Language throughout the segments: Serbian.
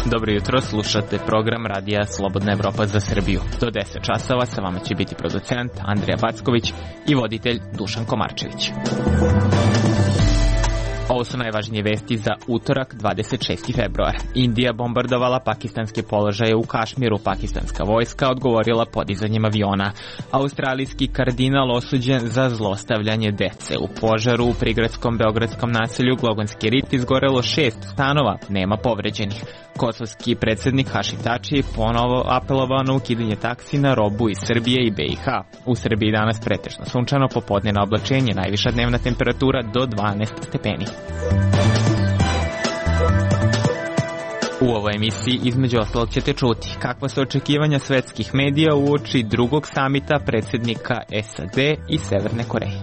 Dobro jutro, slušate program Radija Slobodna Evropa za Srbiju. Do 10 časova sa vama će biti producent Andrija Backović i voditelj Dušan Komarčević. Ovo su najvažnije vesti za utorak 26. februar. Indija bombardovala pakistanske položaje u Kašmiru. Pakistanska vojska odgovorila podizanjem aviona. Australijski kardinal osuđen za zlostavljanje dece. U požaru u prigradskom beogradskom naselju Glogonski rit izgorelo 6 stanova, nema povređenih. Kosovski predsjednik Hašim Tači ponovo apelovao na ukidanje taksi na robu iz Srbije i BiH. U Srbiji danas pretežno sunčano, popodnevno oblačenje, najviša dnevna temperatura do 12 stepeni. U ovoj emisiji između ostalog ćete čuti kakva su očekivanja svetskih medija uoči drugog samita predsjednika SAD i Severne Koreje.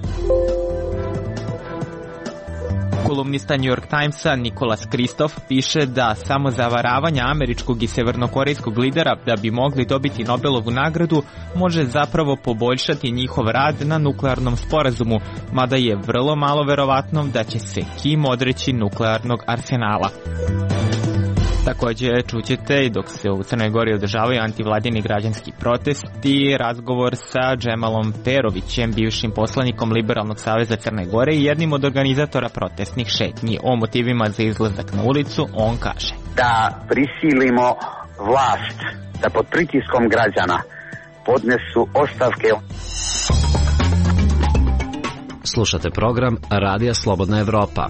Kolumnista New York Timesa Nicholas Kristof piše da samo zavaravanje američkog i severnokorejskog lidera da bi mogli dobiti Nobelovu nagradu može zapravo poboljšati njihov rad na nuklearnom sporazumu, mada je vrlo malo verovatno da će se Kim odreći nuklearnog arsenala. Također čućete, dok se u Crnoj Gori održavaju antivladini građanski protesti, razgovor sa Džemalom Perovićem, bivšim poslanikom Liberalnog saveza Crne Gore i jednim od organizatora protestnih šetnji. O motivima za izlazak na ulicu on kaže: da prisilimo vlast da pod pritiskom građana podnesu ostavke. Slušate program Radija Slobodna Evropa.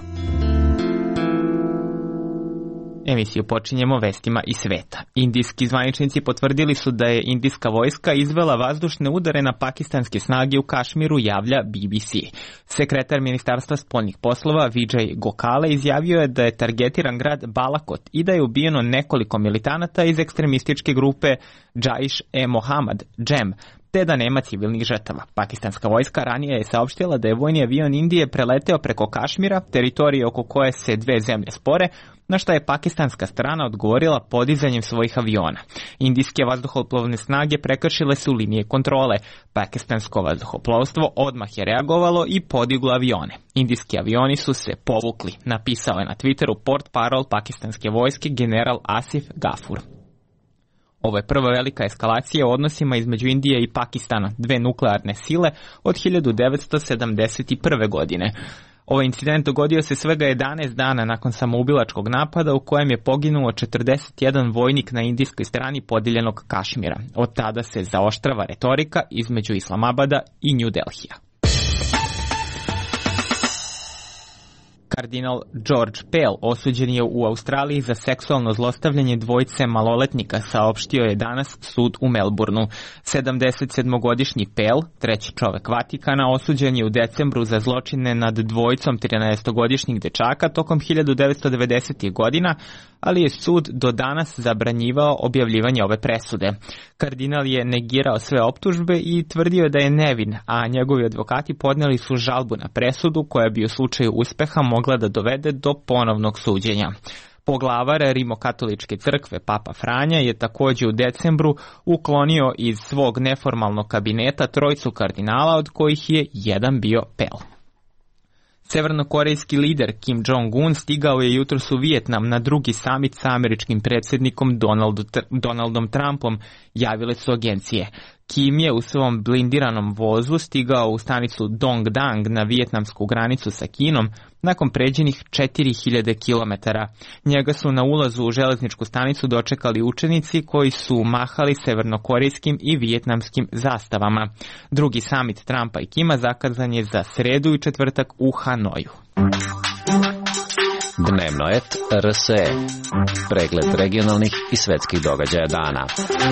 Emisiju počinjemo vestima iz sveta. Indijski zvaničnici potvrdili su da je indijska vojska izvela vazdušne udare na pakistanske snage u Kašmiru, javlja BBC. Sekretar Ministarstva spoljnih poslova Vijay Gokale izjavio je da je targetiran grad Balakot i da je ubijeno nekoliko militanata iz ekstremističke grupe Jaish-e-Mohammed, JEM, te da nema civilnih žrtava. Pakistanska vojska ranije je saopštila da je vojni avion Indije preleteo preko Kašmira, teritorije oko koje se dve zemlje spore, na što je pakistanska strana odgovorila podizanjem svojih aviona. Indijske vazduhoplovne snage prekršile su linije kontrole. Pakistansko vazduhoplovstvo odmah je reagovalo i podiglo avione. Indijski avioni su se povukli, napisao je na Twitteru portparol pakistanske vojske general Asif Gafur. Ovo je prva velika eskalacija u odnosima između Indije i Pakistana, dve nuklearne sile, od 1971. godine. Ovaj incident dogodio se svega 11 dana nakon samoubilačkog napada u kojem je poginuo 41 vojnik na indijskoj strani podijeljenog Kašmira. Od tada se zaoštrava retorika između Islamabada i New Delhija. Kardinal George Pell osuđen je u Australiji za seksualno zlostavljanje dvojice maloletnika, saopštio je danas sud u Melbourneu. 77-godišnji Pell, treći čovek Vatikana, osuđen je u decembru za zločine nad dvojicom 13-godišnjih dečaka tokom 1990. godina, ali je sud do danas zabranjivao objavljivanje ove presude. Kardinal je negirao sve optužbe i tvrdio da je nevin, a njegovi advokati podneli su žalbu na presudu koja bi u slučaju uspeha mogla da dovede do ponovnog suđenja. Poglavar Rimokatoličke crkve Papa Franja je također u decembru uklonio iz svog neformalnog kabineta trojicu kardinala, od kojih je jedan bio Pell. Severnokorejski lider Kim Jong-un stigao je jutros u Vijetnam na drugi samit sa američkim predsjednikom Donaldom Trumpom, javile su agencije. Kim je u svom blindiranom vozu stigao u stanicu Dongdang na vijetnamsku granicu sa Kinom nakon pređenih 4000 km. Njega su na ulazu u železničku stanicu dočekali učenici koji su mahali severnokorejskim i vijetnamskim zastavama. Drugi samit Trumpa i Kima zakazan je za sredu i četvrtak u Hanoju. Dnevno et RSE. Pregled regionalnih i svetskih događaja dana.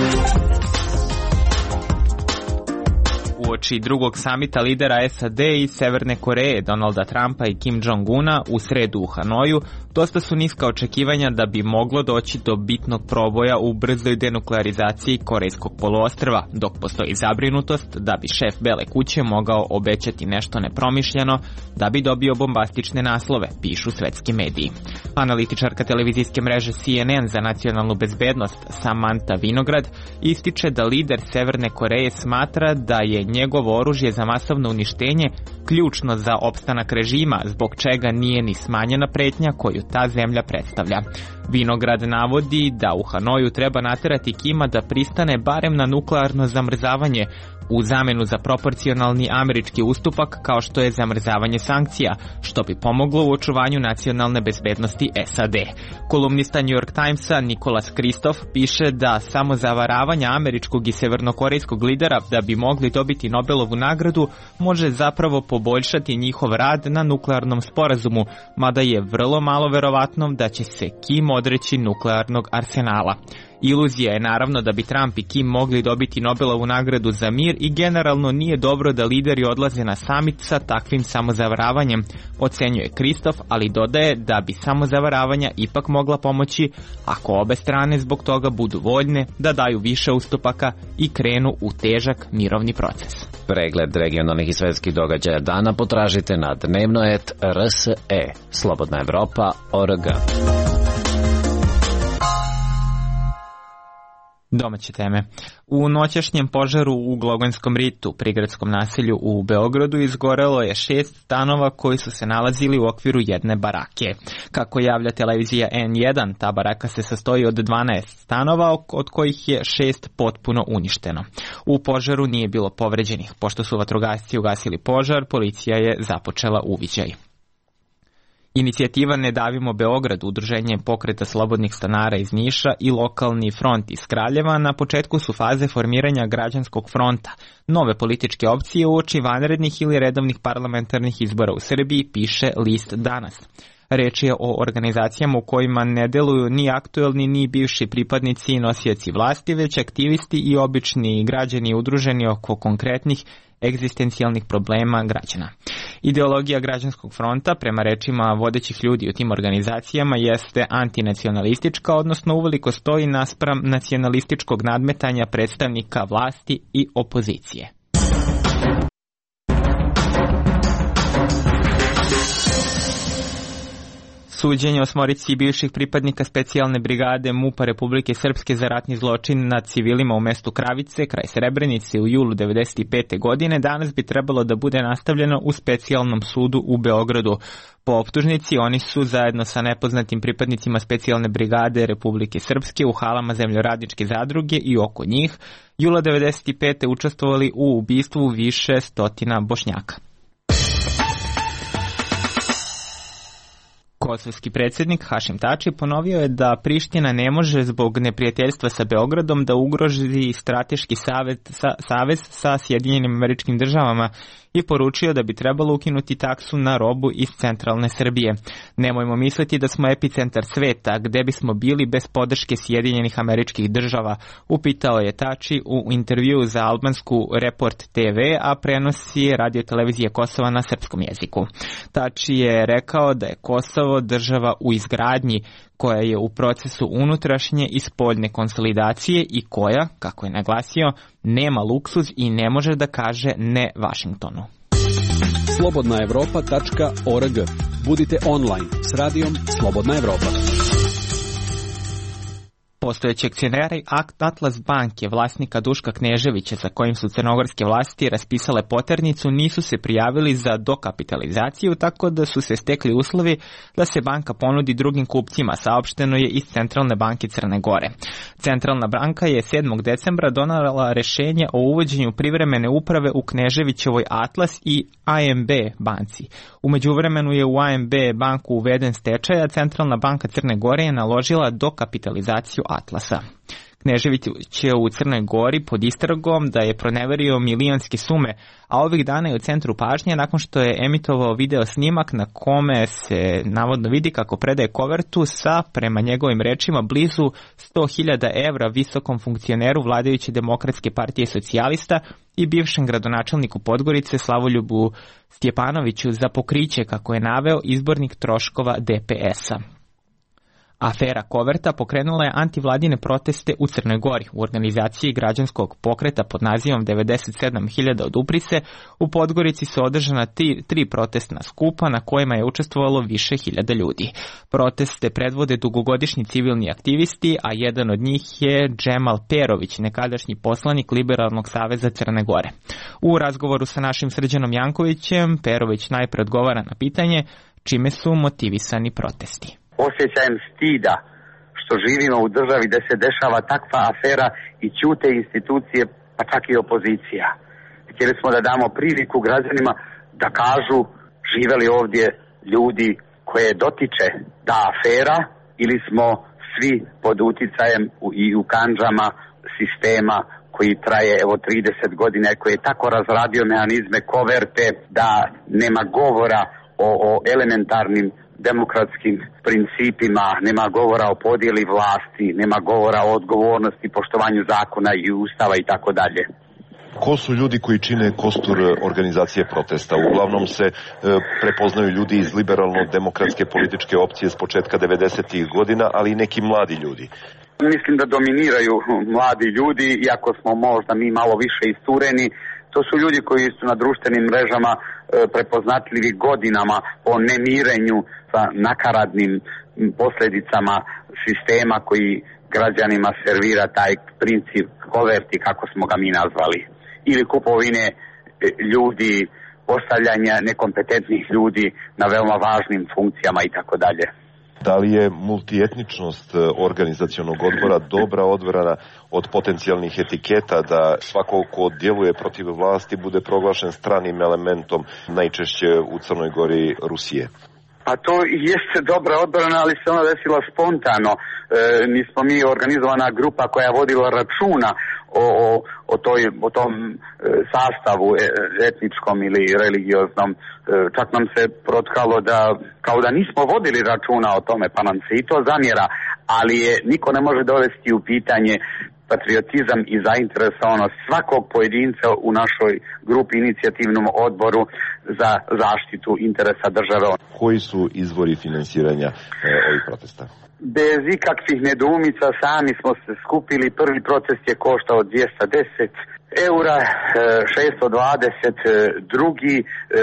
Uoči drugog samita lidera SAD i Severne Koreje Donalda Trumpa i Kim Jong-una u sredu u Hanoju, dosta su niska očekivanja da bi moglo doći do bitnog proboja u brzoj denuklearizaciji Korejskog poluostrva, dok postoji zabrinutost da bi šef Bele kuće mogao obećati nešto nepromišljeno da bi dobio bombastične naslove, pišu svetski mediji. Analitičarka televizijske mreže CNN za nacionalnu bezbednost Samantha Vinograd ističe da lider Severne Koreje smatra da je njegovo oružje za masovno uništenje ključno za opstanak režima, zbog čega nije ni smanjena pretnja koju ta zemlja predstavlja. Vinograd navodi da u Hanoju treba naterati Kima da pristane barem na nuklearno zamrzavanje u zamenu za proporcionalni američki ustupak kao što je zamrzavanje sankcija, što bi pomoglo u očuvanju nacionalne bezbednosti SAD. Kolumnista New York Timesa Nicholas Kristof piše da samo zavaravanje američkog i severnokorejskog lidera da bi mogli dobiti Nobelovu nagradu može zapravo poboljšati njihov rad na nuklearnom sporazumu, mada je vrlo malo verovatno da će se Kim odreći nuklearnog arsenala. Iluzija je naravno da bi Trump i Kim mogli dobiti Nobelovu nagradu za mir i generalno nije dobro da lideri odlaze na samit sa takvim samozavaravanjem, ocenjuje Kristof, ali dodaje da bi samozavaravanja ipak mogla pomoći ako obe strane zbog toga budu voljne da daju više ustupaka i krenu u težak mirovni proces. Pregled regionalnih i svetskih događaja dana potražite na dnevnoet.rse, Slobodna Evropa.org. Domaće teme. U noćašnjem požaru u Glogojskom ritu, prigradskom naselju u Beogradu, izgorelo je 6 stanova koji su se nalazili u okviru jedne barake. Kako javlja televizija N1, ta baraka se sastoji od 12 stanova, od kojih je 6 potpuno uništeno. U požaru nije bilo povređenih. Pošto su vatrogasci ugasili požar, policija je započela uviđaj. Inicijativa Ne davimo Beograd, udruženje pokreta slobodnih stanara iz Niša i lokalni front iz Kraljeva na početku su faze formiranja građanskog fronta, nove političke opcije uoči vanrednih ili redovnih parlamentarnih izbora u Srbiji, piše list Danas. Reč je o organizacijama u kojima ne deluju ni aktuelni ni bivši pripadnici i nosioci vlasti, već aktivisti i obični građani udruženi oko konkretnih egzistencijalnih problema građana. Ideologija građanskog fronta, prema rečima vodećih ljudi u tim organizacijama, jeste antinacionalistička, odnosno uveliko stoji naspram nacionalističkog nadmetanja predstavnika vlasti i opozicije. Suđenje osmorici bivših pripadnika specijalne brigade MUP-a Republike Srpske za ratni zločin nad civilima u mestu Kravice, kraj Srebrenice, u julu 1995. godine danas bi trebalo da bude nastavljeno u specijalnom sudu u Beogradu. Po optužnici oni su zajedno sa nepoznatim pripadnicima specijalne brigade Republike Srpske u halama zemljoradničke zadruge i oko njih jula 1995. učestvovali u ubistvu više stotina Bošnjaka. Kosovski predsjednik Hašim Tači ponovio je da Priština ne može zbog neprijateljstva sa Beogradom da ugrozi strateški savez sa Sjedinjenim Američkim Državama i poručio da bi trebalo ukinuti taksu na robu iz centralne Srbije. Nemojmo misliti da smo epicentar sveta, gde bismo bili bez podrške Sjedinjenih Američkih Država, upitao je Tači u intervjuu za albansku Report TV, a prenosi radiotelevizije Kosova na srpskom jeziku. Tači je rekao da je Kosovo država u izgradnji, koja je u procesu unutrašnje i spoljne konsolidacije i koja, kako je naglasio, nema luksuz i ne može da kaže ne Vašingtonu. slobodnaevropa.org. Budite online s radijom Slobodna Evropa. Postojeći akcionari Atlas banke, vlasnika Duška Kneževića, za kojim su crnogorske vlasti raspisale poternicu, nisu se prijavili za dokapitalizaciju, tako da su se stekli uslovi da se banka ponudi drugim kupcima, saopšteno je iz Centralne banke Crne Gore. Centralna banka je 7. decembra donala rešenje o uvođenju privremene uprave u Kneževićevoj Atlas i AMB banci. U međuvremenu je u AMB banku uveden stečaj, a Centralna banka Crne Gore je naložila dokapitalizaciju Atlasa. Knežević je u Crnoj Gori pod istragom da je proneverio milionske sume, a ovih dana je u centru pažnje nakon što je emitovao video snimak na kome se navodno vidi kako predaje kovertu sa, prema njegovim rečima, blizu 100.000 evra visokom funkcioneru vladajuće Demokratske partije socijalista i bivšem gradonačelniku Podgorice Slavoljubu Stjepanoviću za pokriće, kako je naveo, izbornih troškova DPS-a. Afera Koverta pokrenula je antivladine proteste u Crnoj Gori. U organizaciji građanskog pokreta pod nazivom 97.000 odupri se u Podgorici su održana tri protestna skupa na kojima je učestvovalo više hiljada ljudi. Proteste predvode dugogodišnji civilni aktivisti, a jedan od njih je Džemal Perović, nekadašnji poslanik Liberalnog saveza Crne Gore. U razgovoru sa našim Srđanom Jankovićem, Perović najpre odgovara na pitanje čime su motivisani protesti. Osjećajem stida što živimo u državi gdje se dešava takva afera i ćute institucije, pa čak i opozicija. Htjeli smo da damo priliku građanima da kažu žive li ovdje ljudi koje dotiče ta afera ili smo svi pod uticajem i u kandžama sistema koji traje 30 godina, koji je tako razradio mehanizme koverte da nema govora o elementarnim demokratskim principima, nema govora o podjeli vlasti, nema govora o odgovornosti, poštovanju zakona i ustava i tako dalje. Ko su ljudi koji čine kostur organizacije protesta? Uglavnom se prepoznaju ljudi iz liberalno-demokratske političke opcije s početka 90. godina, ali i neki mladi ljudi. Mislim da dominiraju mladi ljudi, iako smo možda mi malo više istureni. To su ljudi koji su na društvenim mrežama prepoznatljivi godinama o nemirenju sa nakaradnim posljedicama sistema koji građanima servira taj princip koverti, kako smo ga mi nazvali. Ili kupovine ljudi, postavljanja nekompetentnih ljudi na veoma važnim funkcijama i tako dalje. Da li je multietničnost organizacionog odbora dobra odbrana od potencijalnih etiketa da svako ko djeluje protiv vlasti bude proglašen stranim elementom, najčešće u Crnoj Gori Rusije? Pa to jeste dobra odbrana, ali se ona desila spontano. Nismo mi organizovana grupa koja je vodila računa o tom sastavu etničkom ili religioznom. Čak nam se protkalo da kao da nismo vodili računa o tome, pa nam se i to zamjera, ali niko ne može dovesti u pitanje patriotizam i zainteresovanost svakog pojedinca u našoj grupi, inicijativnom odboru za zaštitu interesa države. Koji su izvori finansiranja ovih protesta? Bez ikakvih nedoumica sami smo se skupili. Prvi protest je koštao 210 eura, 620 drugi,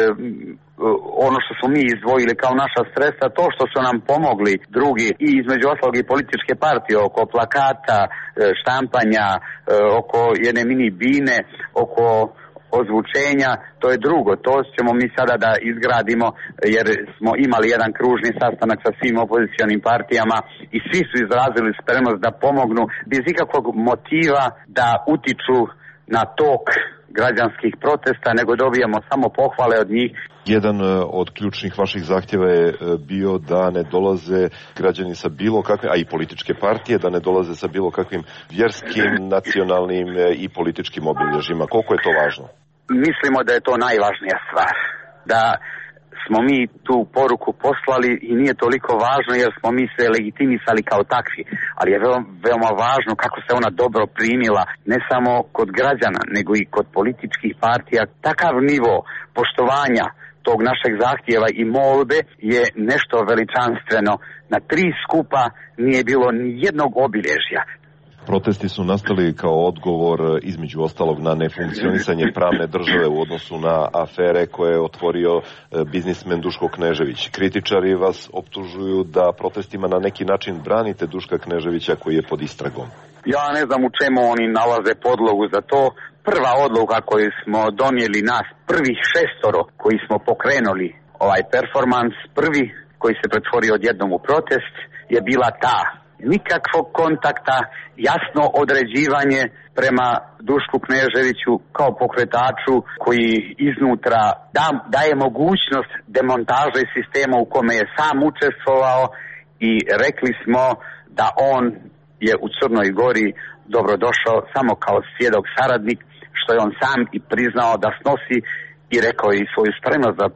ono što smo mi izdvojili kao naša sredstva, to što su nam pomogli drugi i između ostalog i političke partije oko plakata, štampanja, oko jedne mini bine, oko ozvučenja, to je drugo. To ćemo mi sada da izgradimo jer smo imali jedan kružni sastanak sa svim opozicionim partijama i svi su izrazili spremnost da pomognu bez ikakvog motiva da utiču na tok građanskih protesta, nego dobijamo samo pohvale od njih. Jedan od ključnih vaših zahtjeva je bio da ne dolaze građani sa bilo kakvim, a i političke partije, da ne dolaze sa bilo kakvim vjerskim, nacionalnim i političkim obilježjima. Koliko je to važno? Mislimo da je to najvažnija stvar. Da smo mi tu poruku poslali i nije toliko važno jer smo mi se legitimisali kao takvi, ali je veoma važno kako se ona dobro primila, ne samo kod građana, nego i kod političkih partija. Takav nivo poštovanja tog našeg zahtjeva i molbe je nešto veličanstveno. Na 3 skupa nije bilo ni jednog obilježja. Protesti su nastali kao odgovor između ostalog na nefunkcionisanje pravne države u odnosu na afere koje je otvorio biznismen Duško Knežević. Kritičari vas optužuju da protestima na neki način branite Duška Kneževića koji je pod istragom. Ja ne znam u čemu oni nalaze podlogu za to. Prva odluka koju smo donijeli nas, prvih 6 koji smo pokrenuli ovaj performans, prvi koji se pretvorio odjednom u protest, je bila ta. Nikakvog kontakta, jasno određivanje prema Dušku Kneževiću kao pokretaču koji iznutra daje mogućnost demontaže sistema u kome je sam učestvovao i rekli smo da on je u Crnoj Gori dobrodošao samo kao svjedok saradnik, što je on sam i priznao da snosi i rekao i svoju spremnost da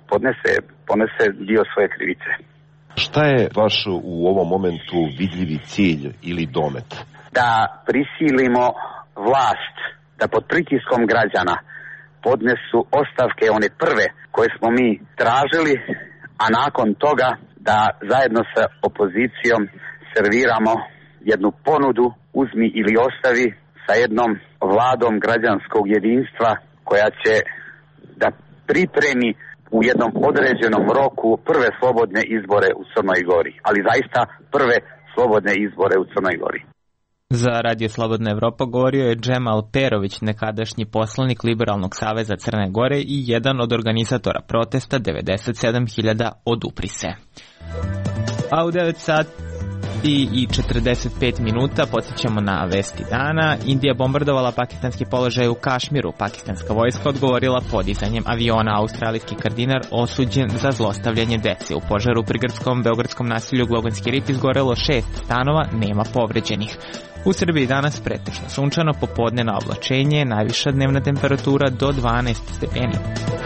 ponese dio svoje krivice. Šta je vaš u ovom momentu vidljivi cilj ili domet? Da prisilimo vlast da pod pritiskom građana podnesu ostavke, one prve koje smo mi tražili, a nakon toga da zajedno sa opozicijom serviramo jednu ponudu uzmi ili ostavi sa jednom vladom građanskog jedinstva koja će da pripremi u jednom određenom roku prve slobodne izbore u Crnoj Gori, ali zaista prve slobodne izbore u Crnoj Gori. Za Radio Slobodna Evropa govorio je Džemal Perović, nekadašnji poslanik Liberalnog saveza Crne Gore i jedan od organizatora protesta 97.000 odupri se. A u 9 sati i 45 minuta podsjećamo na vesti dana. Indija bombardovala pakistanski položaj u Kašmiru. Pakistanska vojska odgovorila podizanjem aviona. Australijski kardinar osuđen za zlostavljanje dece. U požaru pri grdskom beogradskom naselju Glogonski rit izgorelo 6 stanova, nema povređenih. U Srbiji danas pretežno sunčano, popodne na oblačenje, najviša dnevna temperatura do 12 stepeni.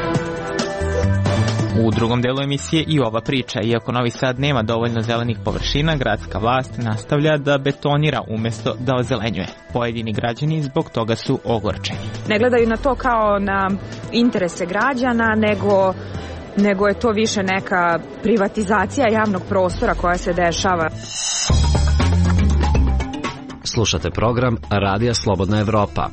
U drugom delu emisije i ova priča. Iako Novi Sad nema dovoljno zelenih površina, gradska vlast nastavlja da betonira umjesto da ozelenjuje. Pojedini građani zbog toga su ogorčeni. Ne gledaju na to kao na interese građana, nego je to više neka privatizacija javnog prostora koja se dešava. Slušate program Radija Slobodna Evropa.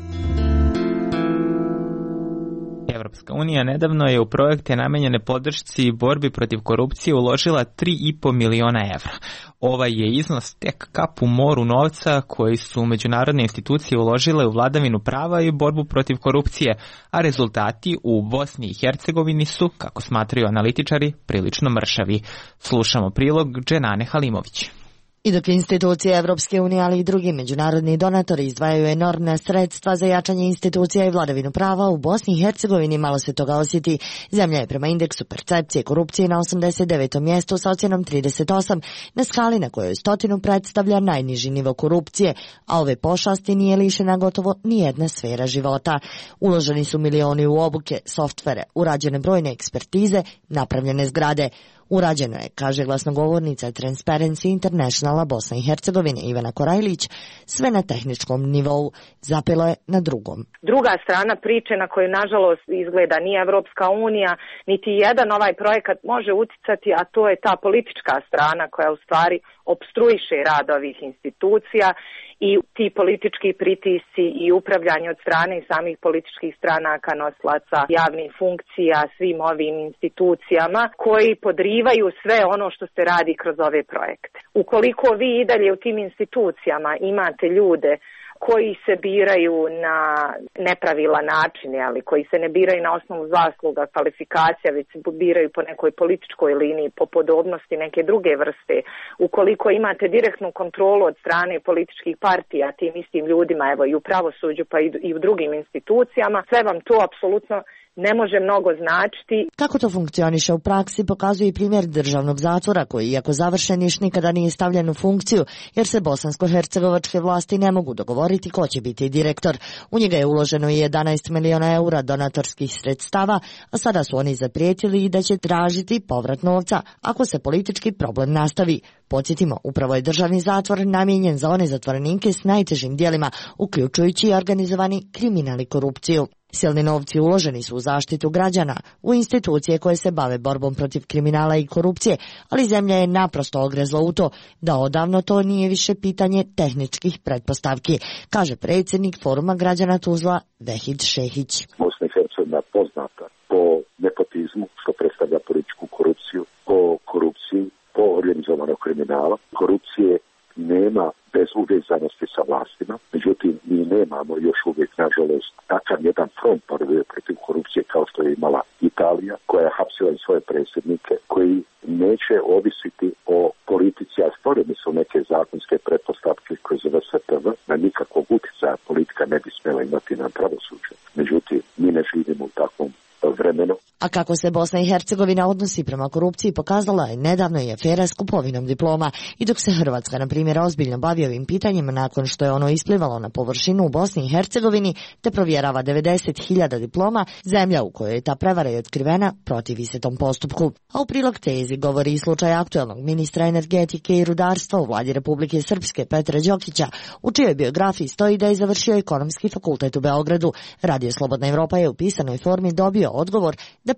Evropska unija nedavno je u projekte namenjene podršci i borbi protiv korupcije uložila 3,5 miliona evra. Ovaj je iznos tek kap u moru novca koji su međunarodne institucije uložile u vladavinu prava i borbu protiv korupcije, a rezultati u Bosni i Hercegovini su, kako smatraju analitičari, prilično mršavi. Slušamo prilog Dženane Halimović. I dok institucije Evropske unije, ali i drugi međunarodni donatori izdvajaju enormna sredstva za jačanje institucija i vladavinu prava, u Bosni i Hercegovini malo se toga osjeti. Zemlja je prema indeksu percepcije korupcije na 89. mjestu sa ocjenom 38, na skali na kojoj 100 predstavlja najniži nivo korupcije, a ove pošasti nije lišena gotovo nijedna sfera života. Uloženi su milioni u obuke, softvere, urađene brojne ekspertize, napravljene zgrade. Urađeno je, kaže glasnogovornica Transparency Internationala Bosna i Hercegovine Ivana Korajlić, sve na tehničkom nivou, zapelo je na drugom. Druga strana priče na koju nažalost izgleda ni Evropska unija, niti jedan ovaj projekat može uticati, a to je ta politička strana koja u stvari opstruiše rad ovih institucija i ti politički pritisci i upravljanje od strane samih političkih stranaka, nosilaca javnih funkcija, svim ovim institucijama koji podrivaju sve ono što se radi kroz ove projekte. Ukoliko vi i dalje u tim institucijama imate ljude koji se biraju na nepravilan način, ali koji se ne biraju na osnovu zasluga, kvalifikacija, već se biraju po nekoj političkoj liniji, po podobnosti neke druge vrste. Ukoliko imate direktnu kontrolu od strane političkih partija tim istim ljudima, evo i u pravosuđu pa i u drugim institucijama, sve vam to apsolutno ne može mnogo značiti. Kako to funkcioniše u praksi pokazuje i primjer državnog zatvora koji, iako završen, još nikada nije stavljen u funkciju, jer se bosansko-hercegovačke vlasti ne mogu dogovoriti ko će biti direktor. U njega je uloženo i 11 miliona eura donatorskih sredstava, a sada su oni zaprijetili da će tražiti povrat novca ako se politički problem nastavi. Podsjetimo, upravo je državni zatvor namijenjen za one zatvorenike s najtežim djelima, uključujući i organizovani kriminal i korupciju. Silni novci uloženi su u zaštitu građana, u institucije koje se bave borbom protiv kriminala i korupcije, ali zemlja je naprosto ogrezla u to da odavno to nije više pitanje tehničkih pretpostavki, kaže predsjednik Foruma građana Tuzla Vehid Šehić. Bosna i Hercegovina poznata po nepotizmu, što predstavlja političku korupciju, po korupciji, po organizovanog kriminala. Korupcije nema bez uvezanosti sa vlastima, međutim mi nemamo još uvijek, nažalost, takav jedan front protiv korupcije kao što je imala Italija, koja je hapsila i svoje predsjednike, koji neće ovisiti o politici, a stvoreni su neke zakonske pretpostavke kroz VSTV, na nikakvog utjecaja politika ne bi smjela imati na pravosuđe. Međutim, mi ne živimo u takvom vremenu. A kako se Bosna i Hercegovina odnosi prema korupciji pokazala je nedavno i afera s kupovinom diploma. I dok se Hrvatska, na primjer, ozbiljno bavi ovim pitanjima nakon što je ono isplivalo na površinu u Bosni i Hercegovini te provjerava 90.000 diploma, zemlja u kojoj je ta prevara i otkrivena protivi se tom postupku. A u prilog tezi govori i slučaj aktuelnog ministra energetike i rudarstva u vladi Republike Srpske Petra Đokića, u čijoj biografiji stoji da je završio ekonomski fakultet u Beogradu. Radio Slobodna Evropa je u pisanoj formi dobio odgovor da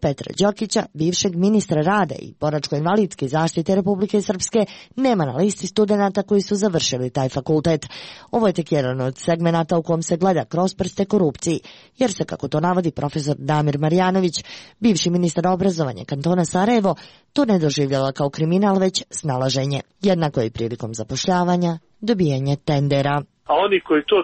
Petra Đokića, bivšeg ministra rada i boračko-invalidske zaštite Republike Srpske, nema na listi studenata koji su završili taj fakultet. Ovo je tek jedan od segmenata u kom se gleda kroz prste korupciji, jer se, kako to navodi profesor Damir Marjanović, bivši ministar obrazovanja kantona Sarajevo, to ne doživljava kao kriminal, već snalaženje. Jednako je i prilikom zapošljavanja, dobijanje tendera. A oni koji to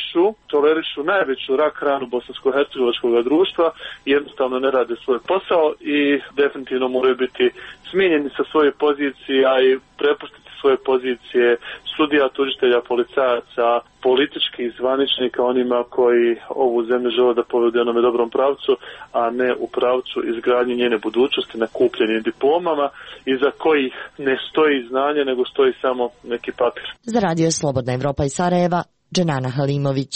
tolerišu najveću rak ranu bosansko-hercegovačkog društva i jednostavno ne rade svoj posao i definitivno moraju biti smijenjeni sa svoje pozicije, a i prepustiti svoje pozicije sudija, tužitelja, policajaca, političkih zvaničnika onima koji ovu zemlju žele da povedu u jednom dobrom pravcu, a ne u pravcu izgradnje njene budućnosti na kupljenim diplomama iza kojih ne stoji znanje, nego stoji samo neki papir. Za radio Slobodna Evropa iz Sarajeva, Dženana Halimović.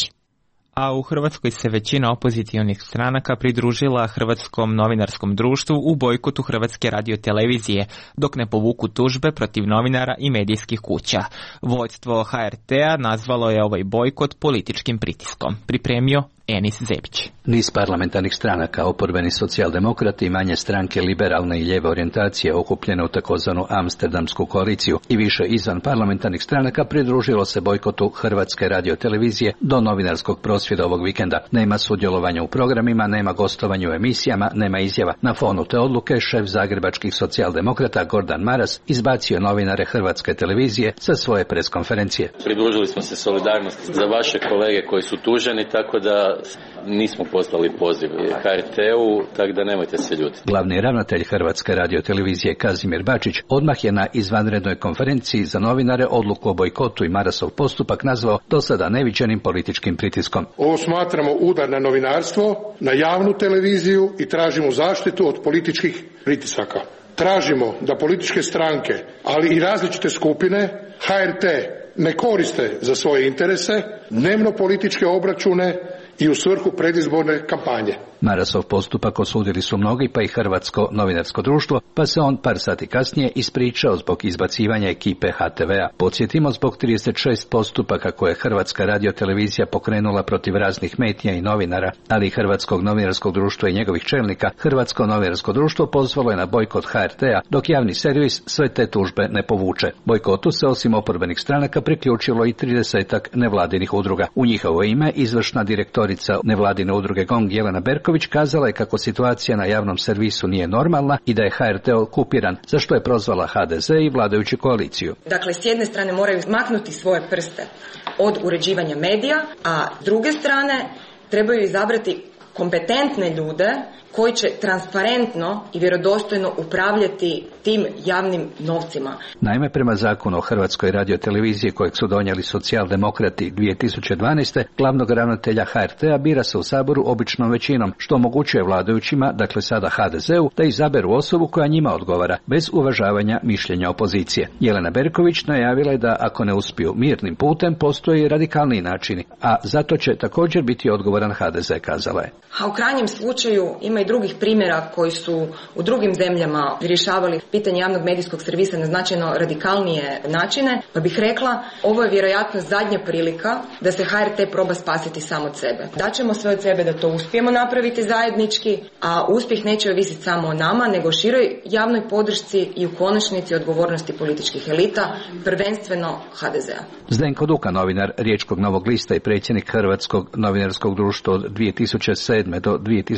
A u Hrvatskoj se većina opozicionih stranaka pridružila Hrvatskom novinarskom društvu u bojkotu Hrvatske radiotelevizije, dok ne povuku tužbe protiv novinara i medijskih kuća. Vođstvo HRT-a nazvalo je ovaj bojkot političkim pritiskom. Pripremio Enis Zebić. Niz parlamentarnih stranaka, oporbeni socijaldemokrati i manje stranke liberalne i lijeve orijentacije okupljene u takozvanu Amsterdamsku koaliciju i više izvan parlamentarnih stranaka pridružilo se bojkotu Hrvatske radiotelevizije do novinarskog prosvjeda ovog vikenda. Nema sudjelovanja u programima, nema gostovanja u emisijama, nema izjava. Na fonu te odluke šef zagrebačkih socijaldemokrata Gordan Maras izbacio novinare Hrvatske televizije sa svoje preskonferencije. Pridružili smo se solidarnosti za vaše kolege koji su tuženi, tako da nismo poslali poziv HRT-u, tako da nemojte se ljutiti. Glavni ravnatelj Hrvatske radiotelevizije Kazimir Bačić odmah je na izvanrednoj konferenciji za novinare odluku o bojkotu i Marasov postupak nazvao do sada neviđenim političkim pritiskom. Ovo smatramo udar na novinarstvo, na javnu televiziju i tražimo zaštitu od političkih pritisaka. Tražimo da političke stranke, ali i različite skupine HRT ne koriste za svoje interese, dnevno političke obračune i u svrhu predizborne kampanje. Marasov postupak osudili su mnogi, pa i Hrvatsko novinarsko društvo, pa se on par sati kasnije ispričao zbog izbacivanja ekipe HTV-a. Podsjetimo, zbog 36 postupaka koje je Hrvatska radiotelevizija pokrenula protiv raznih medija i novinara, ali i Hrvatskog novinarskog društva i njegovih čelnika, Hrvatsko novinarsko društvo pozvalo je na bojkot HRT-a, dok javni servis sve te tužbe ne povuče. Bojkotu se osim oporbenih stranaka priključilo i 30-ak nevladinih udruga. U njihovo ime izvršna direktorica nevladine udruge GONG Jelena Berković kazala je kako situacija na javnom servisu nije normalna i da je HRT okupiran, za što je prozvala HDZ i vladajuću koaliciju. Dakle, s jedne strane moraju maknuti svoje prste od uređivanja medija, a s druge strane trebaju izabrati kompetentne ljude koji će transparentno i vjerodostojno upravljati tim javnim novcima. Naime, prema zakonu o Hrvatskoj radioteleviziji kojeg su donijeli socijaldemokrati 2012. glavnog ravnatelja HRT-a bira se u Saboru običnom većinom, što omogućuje vladajućima, dakle sada HDZ-u, da izaberu osobu koja njima odgovara, bez uvažavanja mišljenja opozicije. Jelena Berković najavila je da ako ne uspiju mirnim putem, postoje i radikalniji načini, a zato će također biti odgovoran HDZ, kazala je. A u krajnjem slučaju ima i drugih primjera koji su u drugim zemljama rješavali pitanje javnog medijskog servisa na značajno radikalnije načine, pa bih rekla, ovo je vjerojatno zadnja prilika da se HRT proba spasiti sam od sebe. Daćemo sve od sebe da to uspijemo napraviti zajednički, a uspjeh neće ovisiti samo o nama, nego široj javnoj podršci i u konačnici odgovornosti političkih elita, prvenstveno HDZ-a. Zdenko Duka, novinar Riječkog Novog lista i predsjednik Hrvatskog novinarskog društva od 2007. do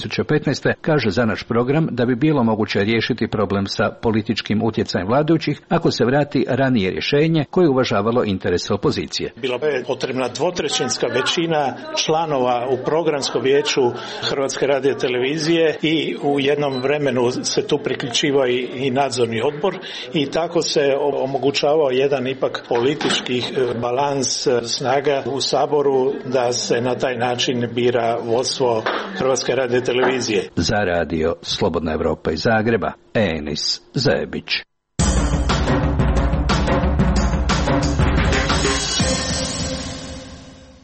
2015. kaže za naš program da bi bilo moguće riješiti problem sa političkim utjecajem vladajućih ako se vrati ranije rješenje koje je uvažavalo interese opozicije. Bila je potrebna dvotrećinska većina članova u programskom vijeću Hrvatske radiotelevizije i u jednom vremenu se tu priključivao i nadzorni odbor i tako se omogućavao jedan ipak politički balans snaga u Saboru da se na taj način bira vodstvo Hrvatske radiotelevizije. Za radio Slobodna Evropa iz Zagreba, Enis Zebić.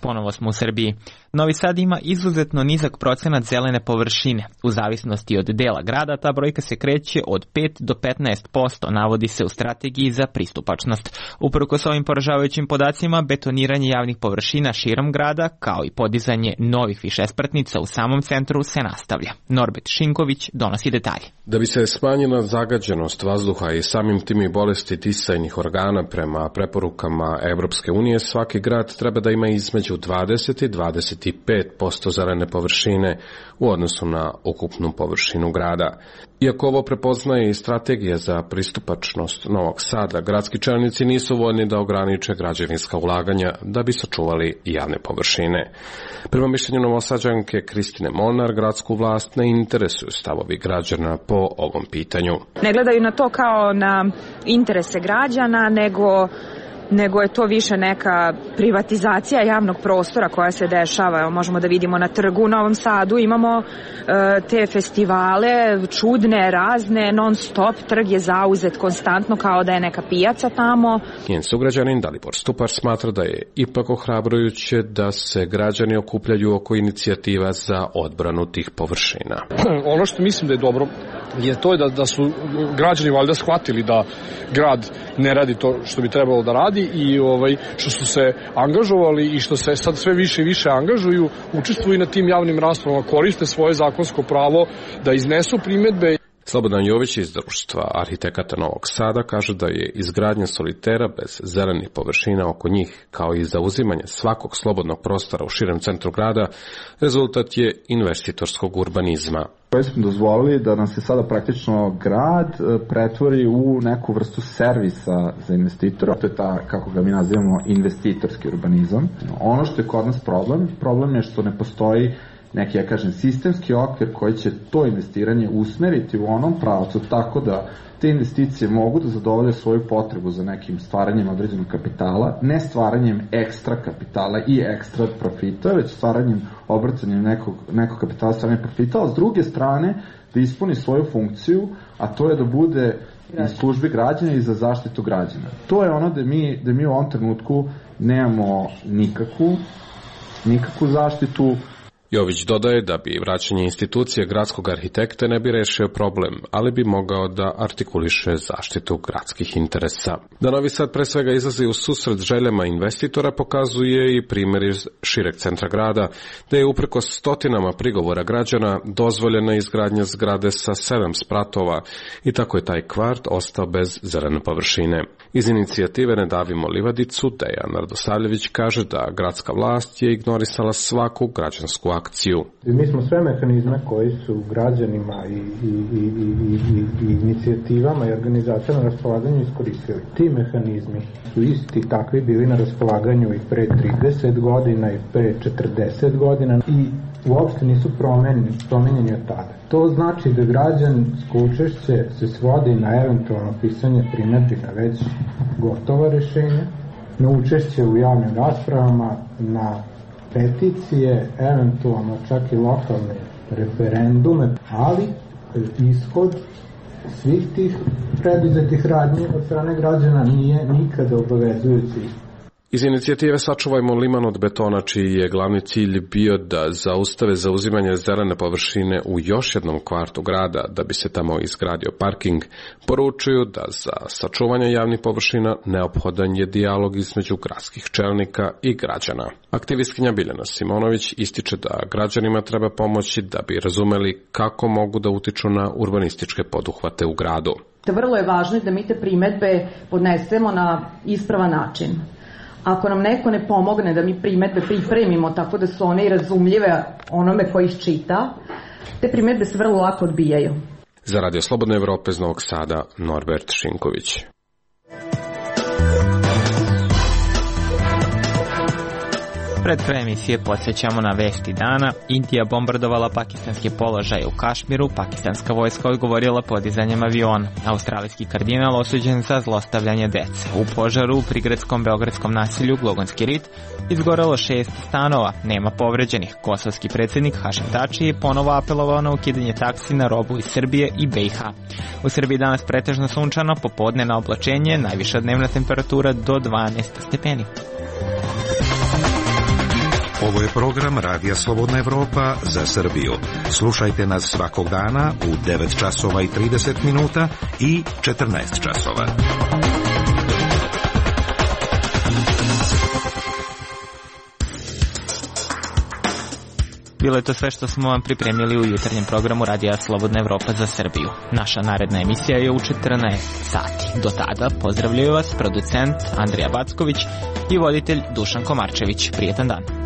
Ponovo smo u Srbiji. Novi Sad ima izuzetno nizak procenat zelene površine. U zavisnosti od dela grada ta brojka se kreće od 5 do 15%, navodi se u strategiji za pristupačnost. Uprkos ovim poražavajućim podacima, betoniranje javnih površina širom grada, kao i podizanje novih višespratnica u samom centru se nastavlja. Norbert Šinković donosi detalje. Da bi se smanjila zagađenost vazduha i samim tim i bolesti disajnih organa prema preporukama Evropske unije, svaki grad treba da ima između 20 i 25% zelene površine u odnosu na ukupnu površinu grada. Iako ovo prepoznaje i strategija za pristupačnost Novog Sada, gradski čelnici nisu voljni da ograniče građevinska ulaganja da bi sačuvali javne površine. Prema mišljenju Novosađanke Kristine Molnar, gradsku vlast ne interesuju stavovi građana po ovom pitanju. Ne gledaju na to kao na interese građana, nego je to više neka privatizacija javnog prostora koja se dešava. Evo, možemo da vidimo na trgu u Novom Sadu, imamo te festivale, čudne, razne, non stop, trg je zauzet konstantno kao da je neka pijaca tamo. Njen sugrađanin Dalibor Stupar smatra da je ipak ohrabrujuće da se građani okupljaju oko inicijativa za odbranu tih površina. Ono što mislim da je dobro je to da su građani valjda shvatili da grad ne radi to što bi trebalo da radi i što su se angažovali i što se sad sve više i više angažuju, učestvuju na tim javnim raspravama, koriste svoje zakonsko pravo da iznesu primedbe. Slobodan Jović iz Društva arhitekata Novog Sada kaže da je izgradnja solitera bez zelenih površina oko njih, kao i zauzimanje svakog slobodnog prostora u širem centru grada, rezultat je investitorskog urbanizma. Koji smo dozvolili da nam se sada praktično grad pretvori u neku vrstu servisa za investitora. To je ta, kako ga mi nazivamo, investitorski urbanizam. Ono što je kod nas problem je što ne postoji neki, ja kažem, sistemski okvir koji će to investiranje usmeriti u onom pravcu tako da te investicije mogu da zadovolje svoju potrebu za nekim stvaranjem određenog kapitala, ne stvaranjem ekstra kapitala i ekstra profita, već stvaranjem, obracanjem nekog kapitala, stvaranjem profita, a s druge strane da ispuni svoju funkciju, a to je da bude iz službi građana i za zaštitu građana. To je ono da mi u ovom trenutku nemamo nikakvu zaštitu. Jović dodaje da bi vraćanje institucije gradskog arhitekta ne bi rešio problem, ali bi mogao da artikuliše zaštitu gradskih interesa. Da Novi Sad pre svega izlazi u susret željama investitora pokazuje i primjer iz šireg centra grada, da je uprkos stotinama prigovora građana dozvoljena izgradnja zgrade sa 7 spratova i tako je taj kvart ostao bez zelene površine. Iz inicijative Ne davimo livadicu, Dejan Radosavljević kaže da gradska vlast je ignorisala svaku građansku akciju. Mi smo sve mehanizme koji su građanima i inicijativama i organizacijama na raspolaganju iskoristili. Ti mehanizmi su isti takvi bili na raspolaganju i pre 30 godina i pre 40 godina i uopšte nisu promenjeni od tada. To znači da građansko učešće se svodi na eventualno pisanje primedbi na već gotova rešenja, na učešće u javnim raspravama, na peticije, eventualno čak i lokalne referendume, ali ishod svih tih preduzetih radnji od strane građana nije nikada obavezujući. Iz inicijative Sačuvajmo liman od betona, čiji je glavni cilj bio da zaustave zauzimanje zelene površine u još jednom kvartu grada da bi se tamo izgradio parking, poručuju da za sačuvanje javnih površina neophodan je dijalog između gradskih čelnika i građana. Aktivistkinja Biljana Simonović ističe da građanima treba pomoći da bi razumeli kako mogu da utiču na urbanističke poduhvate u gradu. Vrlo je važno da mi te primedbe podnesemo na ispravan način. Ako nam neko ne pomogne da mi primedbe pripremimo tako da su one i razumljive onome koji ih čita, te primedbe se vrlo lako odbijaju. Za Radio Slobodne Evrope iz Novog Sada, Norbert Šinković. Pred kraj emisije podsjećamo na vesti dana. Indija bombardovala pakistanske položaje u Kašmiru, pakistanska vojska odgovorila podizanjem aviona. Australijski kardinal osuđen za zlostavljanje dece. U požaru u prigradskom beogradskom naselju Glogonski rit izgorelo 6 stanova, nema povređenih. Kosovski predsjednik Hašim Tači je ponovo apelovao na ukidanje taksi na robu iz Srbije i BiH. U Srbiji danas pretežno sunčano, popodne na oblačenje, najviša dnevna temperatura do 12 stepeni. Ovo je program Radija Slobodna Evropa za Srbiju. Slušajte nas svakog dana u 9 časova i 30 minuta i 14 časova. Bilo je to sve što smo vam pripremili u jutarnjem programu Radija Slobodna Evropa za Srbiju. Naša naredna emisija je u 14 sati. Do tada pozdravljaju vas producent Andrija Backović i voditelj Dušan Komarčević. Prijetan dan.